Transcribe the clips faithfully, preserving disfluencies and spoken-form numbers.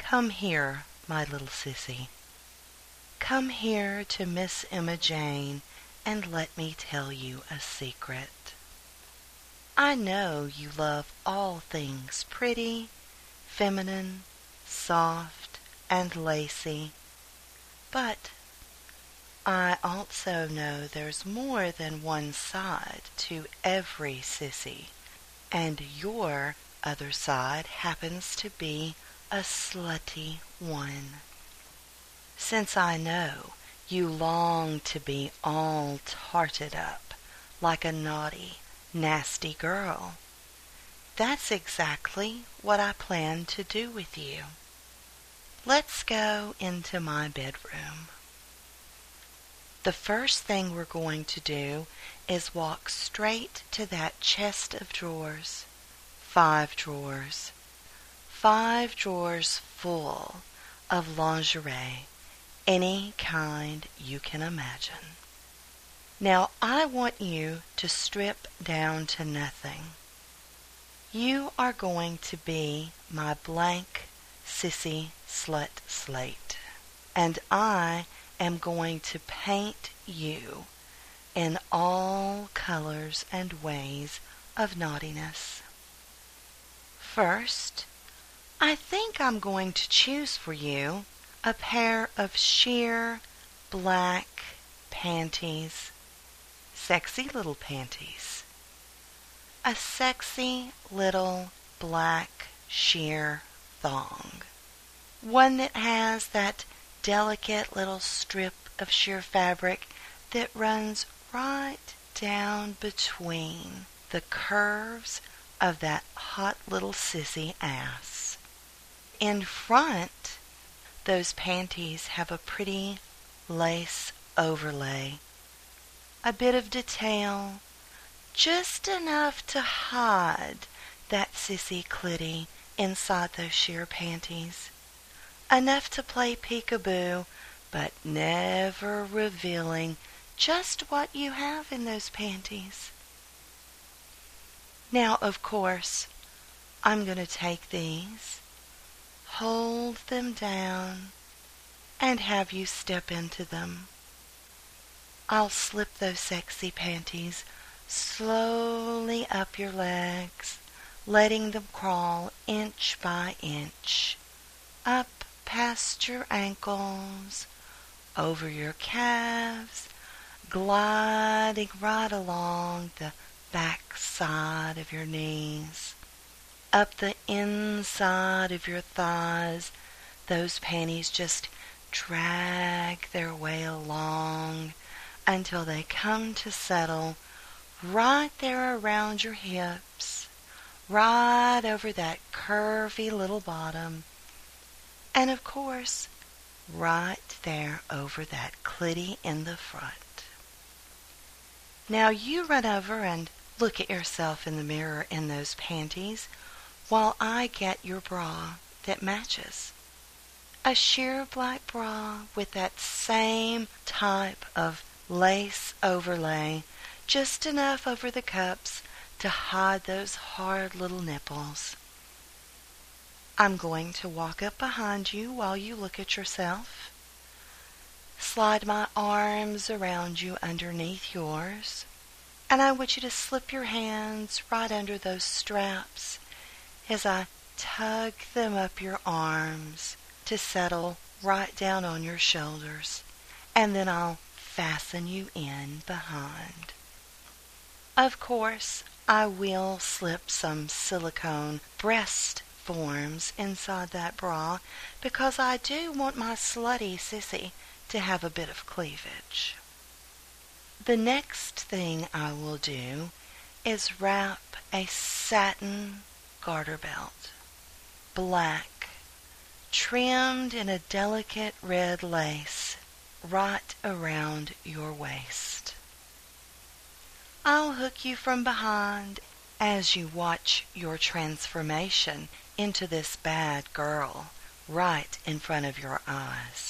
Come here, my little sissy. Come here to Miss Emma Jane, and let me tell you a secret. I know you love all things pretty, feminine, soft, and lacy, but I also know there's more than one side to every sissy, and your other side happens to be a slutty one. Since I know you long to be all tarted up like a naughty, nasty girl, that's exactly what I plan to do with you. Let's go into my bedroom. The first thing we're going to do is walk straight to that chest of drawers. Five drawers. Five drawers full of lingerie, any kind you can imagine. Now I want you to strip down to nothing. You are going to be my blank sissy slut slate, and I am going to paint you in all colors and ways of naughtiness. First, I think I'm going to choose for you a pair of sheer black panties, sexy little panties, a sexy little black sheer thong, one that has that delicate little strip of sheer fabric that runs right down between the curves of that hot little sissy ass. In front, those panties have a pretty lace overlay, a bit of detail, just enough to hide that sissy clitty inside those sheer panties. Enough to play peekaboo, but never revealing just what you have in those panties. Now, of course, I'm going to take these, hold them down, and have you step into them. I'll slip those sexy panties slowly up your legs, letting them crawl inch by inch, up past your ankles, over your calves, gliding right along the back side of your knees, up the inside of your thighs. Those panties just drag their way along until they come to settle right there around your hips, right over that curvy little bottom, and of course, right there over that clitty in the front. Now you run over and look at yourself in the mirror in those panties while I get your bra that matches. A sheer black bra with that same type of lace overlay, just enough over the cups to hide those hard little nipples. I'm going to walk up behind you while you look at yourself, slide my arms around you underneath yours, and I want you to slip your hands right under those straps as I tug them up your arms to settle right down on your shoulders, and then I'll fasten you in behind. Of course, I will slip some silicone breast forms inside that bra because I do want my slutty sissy to have a bit of cleavage. The next thing I will do is wrap a satin garter belt, black, trimmed in a delicate red lace, right around your waist. I'll hook you from behind as you watch your transformation into this bad girl right in front of your eyes.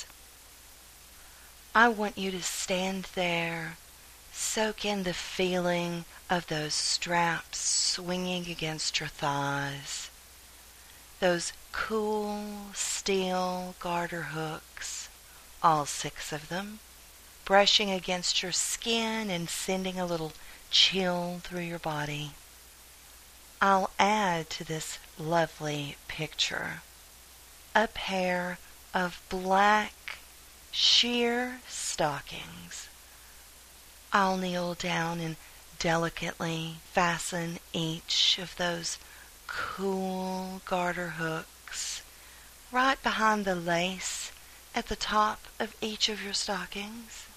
I want you to stand there, soak in the feeling of those straps swinging against your thighs. those cool steel garter hooks, all six of them, brushing against your skin and sending a little chill through your body. I'll add to this lovely picture a pair of black sheer stockings. I'll kneel down and delicately fasten each of those cool garter hooks right behind the lace at the top of each of your stockings.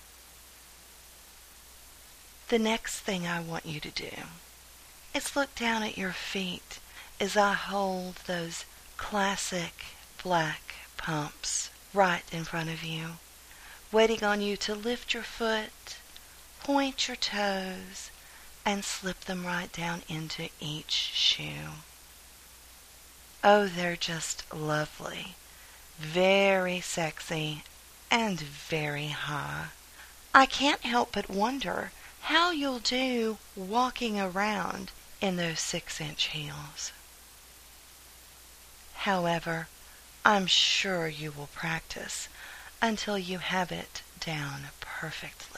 The next thing I want you to do is look down at your feet as I hold those classic black pumps right in front of you, waiting on you to lift your foot, point your toes, and slip them right down into each shoe. Oh, they're just lovely, very sexy, and very high. I can't help but wonder how you'll do walking around in those six-inch heels. However, I'm sure you will practice until you have it down perfectly.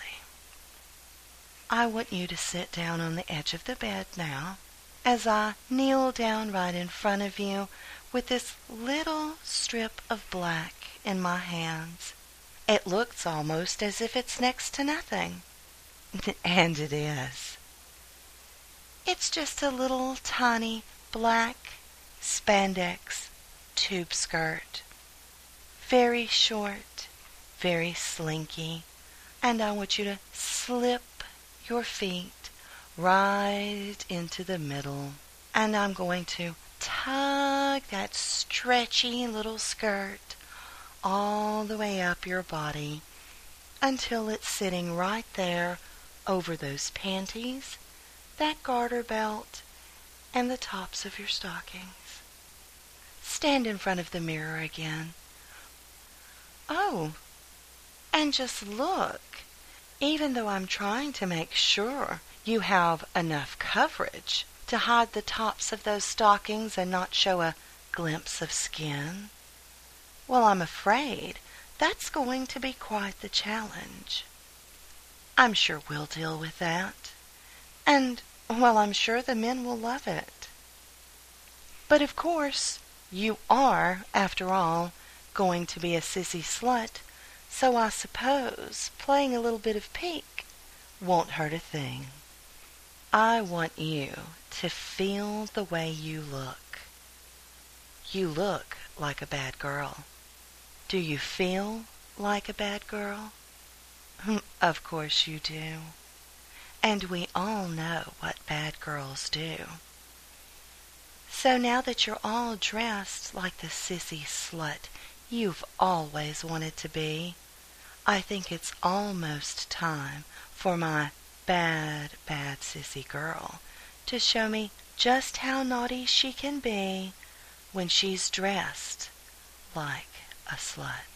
I want you to sit down on the edge of the bed now as I kneel down right in front of you with this little strip of black in my hands. It looks almost as if it's next to nothing. And it is. It's just a little tiny black spandex tube skirt. Very short, very slinky, and I want you to slip your feet right into the middle, and I'm going to tug that stretchy little skirt all the way up your body until it's sitting right there over those panties, that garter belt, and the tops of your stockings. Stand in front of the mirror again. Oh, and just look. Even though I'm trying to make sure you have enough coverage to hide the tops of those stockings and not show a glimpse of skin, well, I'm afraid that's going to be quite the challenge. I'm sure we'll deal with that. And, well, I'm sure the men will love it. But of course, you are, after all, going to be a sissy slut, so I suppose playing a little bit of peek won't hurt a thing. I want you to feel the way you look. You look like a bad girl. Do you feel like a bad girl? Of course you do. And we all know what bad girls do. So now that you're all dressed like the sissy slut you've always wanted to be, I think it's almost time for my bad, bad sissy girl to show me just how naughty she can be when she's dressed like a slut.